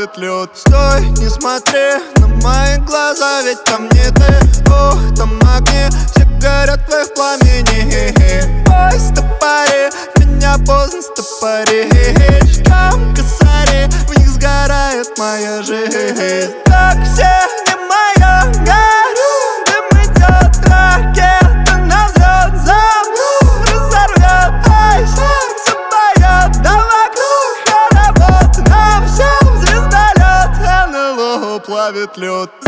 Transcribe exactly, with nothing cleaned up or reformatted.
плавит лед. Стой, не смотри на мои глаза, ведь там не ты. Ух, там огни, все горят в их пламени. Ой, стопори, меня поздно стопоришь. Там косари, в них сгорает моя жизнь. Так все не моя, горю, дым идет, ракета на взлет. Замру, разорвет, ай, сердце поет. Да вокруг хоровод, на всем звездолет. эн эл о плавит лед.